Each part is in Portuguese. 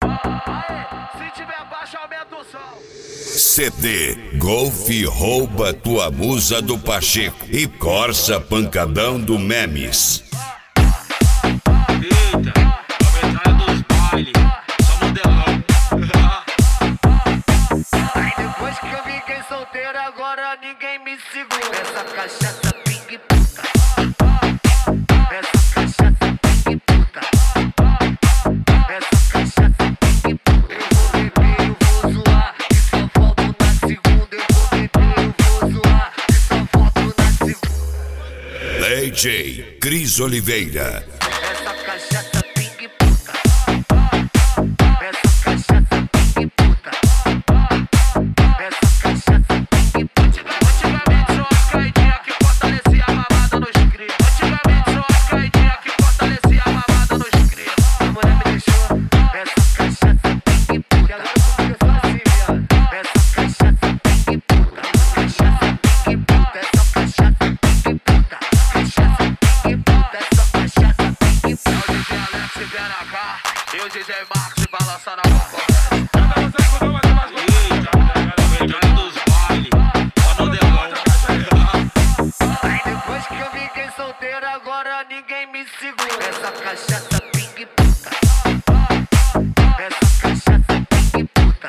Se tiver baixo, aumenta o som. CD Golf rouba tua musa do Pacheco e Corsa pancadão do Memes. Eita, a metralha dos baile, só modelão. Aí depois que eu fiquei solteiro, agora ninguém me segura. Essa cachaça ping puta. Essa cachaça ping puta. Essa cachaça ping puta. Eu vou beber, eu vou zoar, e só volto na segunda. Eu vou beber, eu vou zoar, e só volto na segunda. DJ Cris Oliveira. Essa cachaça ping puta. Essa cachaça ping puta. Essa cachaça ping puta. Antigamente só as caidinhas que fortalecia a mamada nos cria. Antigamente só as caidinhas que fortalecia a mamada nos cria. A mulher me deixou. Essa cachaça ping puta. E agora fica só assim, viado. Essa cachaça ping puta. Cachaça ping puta. Essa cachaça ping puta. Cachaça ping puta. Essa cachaça ping puta. O DJ Alex vier na cá e o DJ Marcos balançando a boca. Eita, a metralha dos baile, só modelão. Aí depois que eu fiquei solteiro, agora ninguém me segura. Essa cachaça ping puta. Essa cachaça ping puta.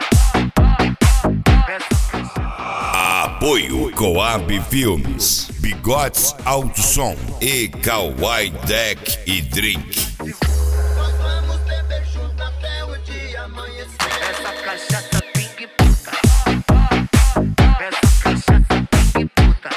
Essa cachaça. Apoio Coab Filmes, Bigotes Alto Som e Kawaii Deck e Drink. Nós vamos beber junto até o dia amanhecer. Essa cachaça ping puta. Essa cachaça ping puta.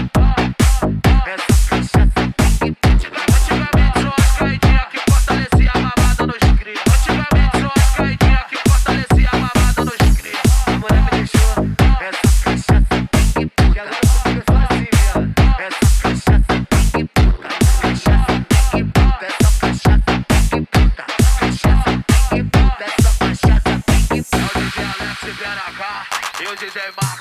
Essa cachaça ping puta. Antigamente só as caidinhas que fortalecia a mamada nos cria. Antigamente só as caidinhas que fortalecia a mamada nos cria. A mulher me deixou. Essa cachaça ping puta. E agora fica só assim, viado. Essa cachaça ping puta. Cachaça ping puta. Essa cachaça ping puta. Cachaça ping puta. Essa cachaça ping puta. O DJ Alex vier na cá e o DJ Marcos